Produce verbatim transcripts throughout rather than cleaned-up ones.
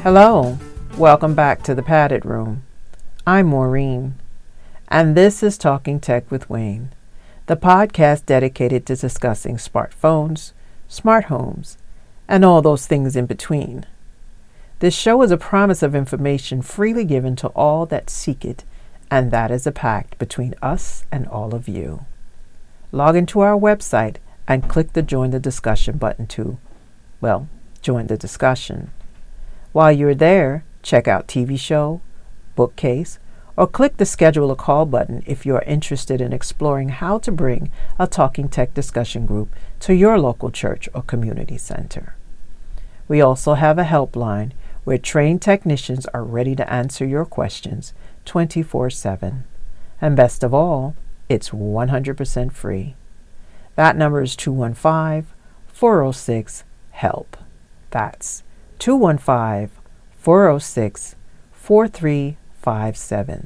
Hello, welcome back to the Padded Room. I'm Maureen, and this is Talking Tech with Wayne, the podcast dedicated to discussing smartphones, smart homes, and all those things in between. This show is a promise of information freely given to all that seek it, and that is a pact between us and all of you. Log into our website and click the Join the Discussion button to, well, join the discussion. While you're there, check out T V show, bookcase, or click the Schedule a Call button if you are interested in exploring how to bring a Talking Tech discussion group to your local church or community center. We also have a helpline where trained technicians are ready to answer your questions twenty-four seven. And best of all, it's one hundred percent free. That number is two one five, four oh six, HELP. That's two one five, four oh six, four three five seven.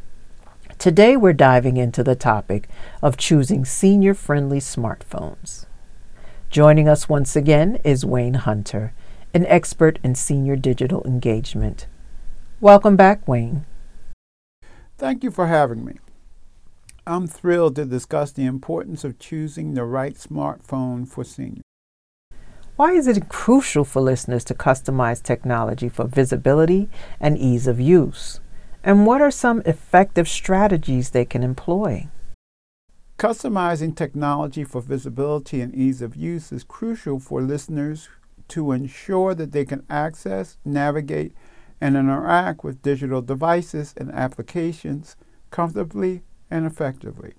Today we're diving into the topic of choosing senior-friendly smartphones. Joining us once again is Wayne Hunter, an expert in senior digital engagement. Welcome back, Wayne. Thank you for having me. I'm thrilled to discuss the importance of choosing the right smartphone for seniors. Why is it crucial for listeners to customize technology for visibility and ease of use? And what are some effective strategies they can employ? Customizing technology for visibility and ease of use is crucial for listeners to ensure that they can access, navigate, and interact with digital devices and applications comfortably and effectively.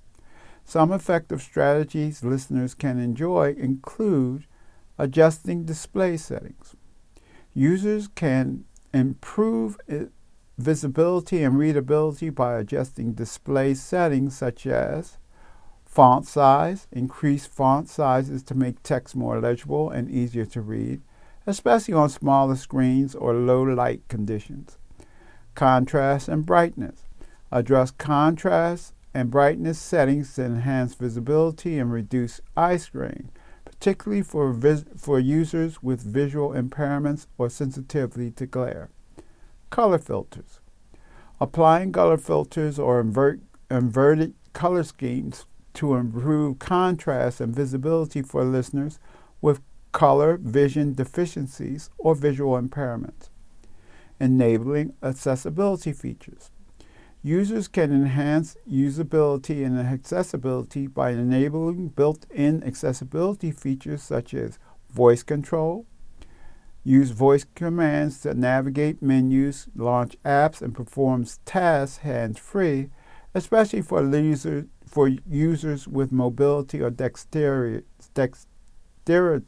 Some effective strategies listeners can enjoy include adjusting display settings. Users can improve visibility and readability by adjusting display settings such as font size, increase font sizes to make text more legible and easier to read, especially on smaller screens or low light conditions. Contrast and brightness. Adjust contrast and brightness settings to enhance visibility and reduce eye strain, particularly for vis- for users with visual impairments or sensitivity to glare. Color filters. Applying color filters or invert, inverted color schemes to improve contrast and visibility for listeners with color vision deficiencies or visual impairments. Enabling accessibility features. Users can enhance usability and accessibility by enabling built-in accessibility features such as voice control, use voice commands to navigate menus, launch apps, and perform tasks hands-free, especially for, user, for users with mobility or dexterity, dexterity,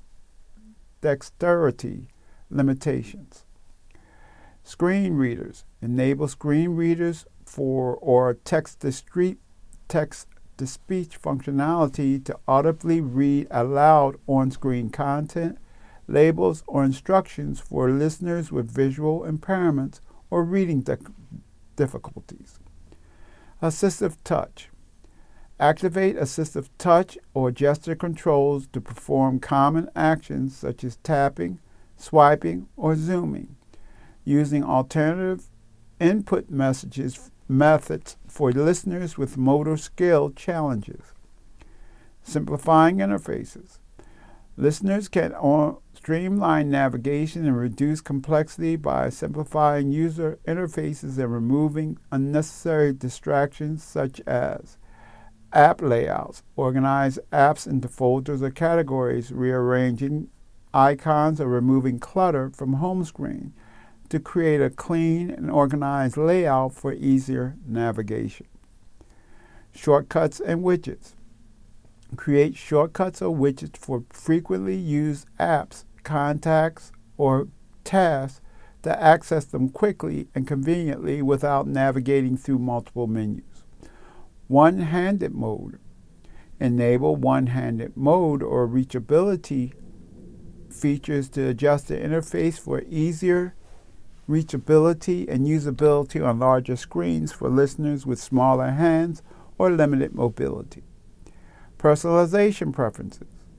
dexterity limitations. Screen readers. Enable screen readers for or text-to-speech text-to-speech functionality to audibly read aloud on-screen content, labels, or instructions for listeners with visual impairments or reading di- difficulties. Assistive touch. Activate assistive touch or gesture controls to perform common actions such as tapping, swiping, or zooming, using alternative input messages methods for listeners with motor skill challenges. Simplifying interfaces. Listeners can on- streamline navigation and reduce complexity by simplifying user interfaces and removing unnecessary distractions such as app layouts, organize apps into folders or categories, rearranging icons, or removing clutter from home screen to create a clean and organized layout for easier navigation. Shortcuts and widgets. Create shortcuts or widgets for frequently used apps, contacts, or tasks to access them quickly and conveniently without navigating through multiple menus. One-handed mode. Enable one-handed mode or reachability features to adjust the interface for easier reachability and usability on larger screens for listeners with smaller hands or limited mobility. Personalization preferences.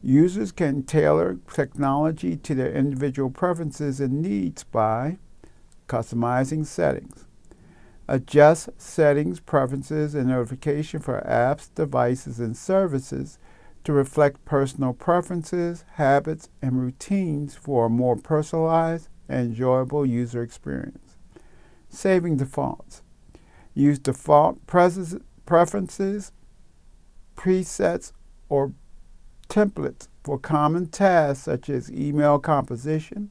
Users can tailor technology to their individual preferences and needs by customizing settings. Adjust settings, preferences, and notification for apps, devices, and services to reflect personal preferences, habits, and routines for a more personalized and enjoyable user experience. Saving defaults. Use default preferences, presets, or templates for common tasks such as email composition,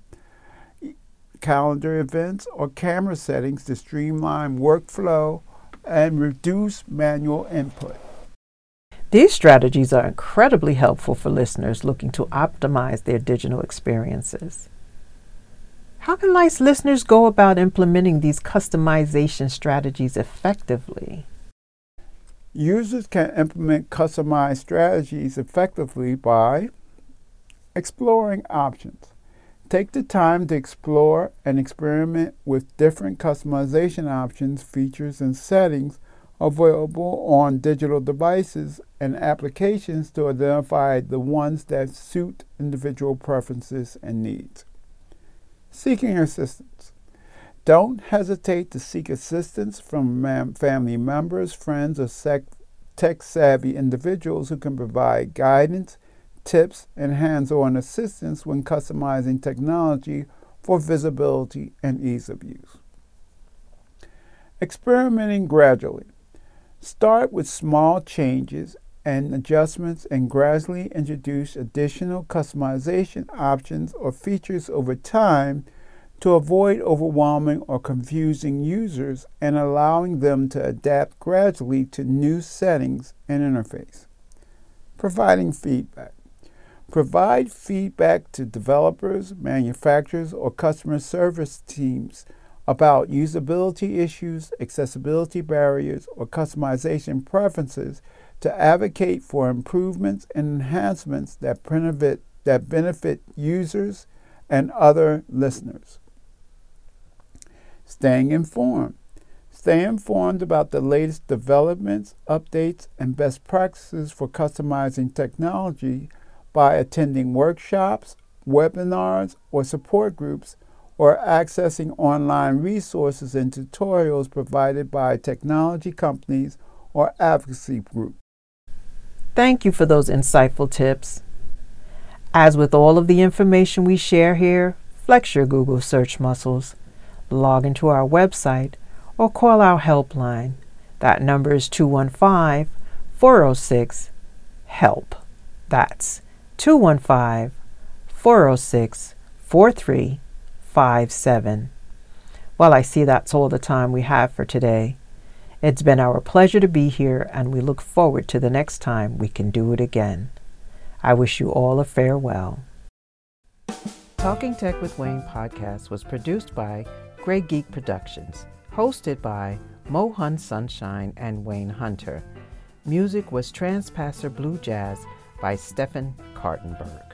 calendar events, or camera settings to streamline workflow and reduce manual input. These strategies are incredibly helpful for listeners looking to optimize their digital experiences. How can listeners go about implementing these customization strategies effectively? Users can implement customized strategies effectively by exploring options. Take the time to explore and experiment with different customization options, features, and settings available on digital devices and applications to identify the ones that suit individual preferences and needs. Seeking assistance. Don't hesitate to seek assistance from family members, friends, or tech-savvy individuals who can provide guidance, tips, and hands-on assistance when customizing technology for visibility and ease of use. Experimenting gradually. Start with small changes and adjustments and gradually introduce additional customization options or features over time to avoid overwhelming or confusing users and allowing them to adapt gradually to new settings and interface. Providing feedback. Provide feedback to developers, manufacturers, or customer service teams about usability issues, accessibility barriers, or customization preferences to advocate for improvements and enhancements that benefit, that benefit users and other listeners. Staying informed. Stay informed about the latest developments, updates, and best practices for customizing technology by attending workshops, webinars, or support groups, or accessing online resources and tutorials provided by technology companies or advocacy groups. Thank you for those insightful tips. As with all of the information we share here, flex your Google search muscles, log into our website, or call our helpline. That number is two one five, four oh six, HELP. That's two one five, four oh six, four three five seven. Well, I see that's all the time we have for today. It's been our pleasure to be here, and we look forward to the next time we can do it again. I wish you all a farewell. Talking Tech with Wayne podcast was produced by Grey Geek Productions, hosted by Mohan Sunshine and Wayne Hunter. Music was Transpasser Blue Jazz by Stephen Kartenberg.